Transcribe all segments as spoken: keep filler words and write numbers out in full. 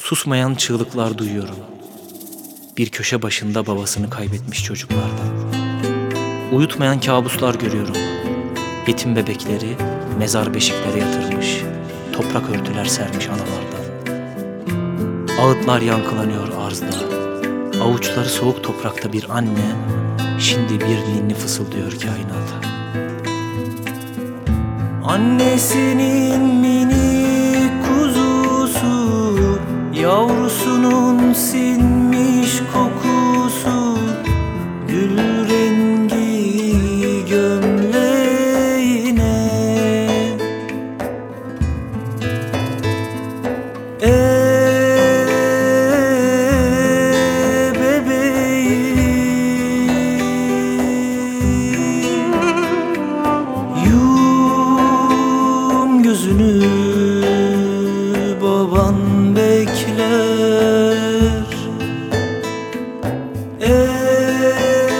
Susmayan çığlıklar duyuyorum. Bir köşe başında babasını kaybetmiş çocuklardan. Uyutmayan kabuslar görüyorum. Yetim bebekleri mezar beşiklere yatırmış, toprak örtüler sermiş analardan. Ağıtlar yankılanıyor arzda. Avuçları soğuk toprakta bir anne şimdi bir ninni fısıldıyor kainata. Annesinin minik kuzusu, yavrusunun sinmiş kokusu, gül rengi gömleğine. Eee bebeğim, yum gözünü, baban bekler. Eee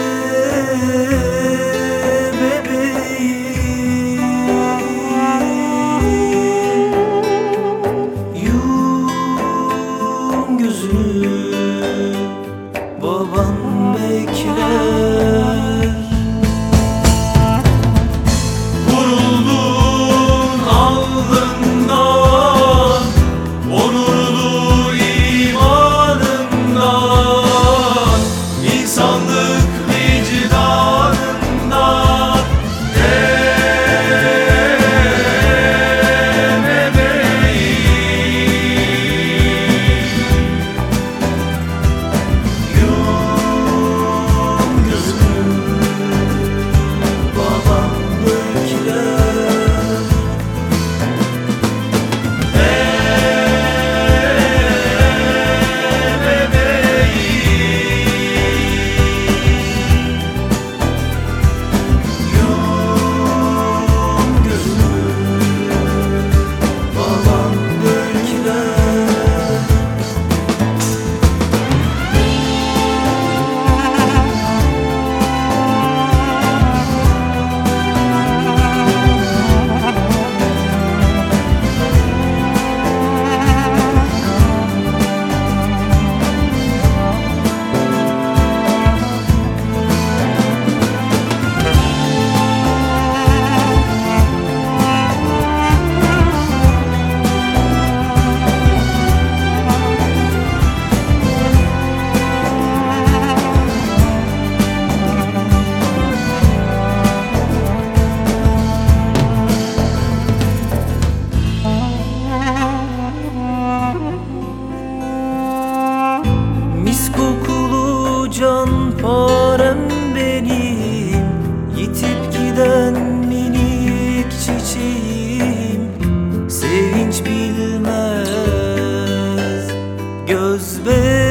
bebeğim, yum gözünü, baban bekler. Vuruldun alnından, onurlu imanından, insanlık vicdanından. Ey bebeğim, yum gözünü, Babam bekler. yum gözünü, Babam bekler. Mis kokulu canparem benim, yitip giden minik çiçeğim. Sevinç bilmez göz bebeğim.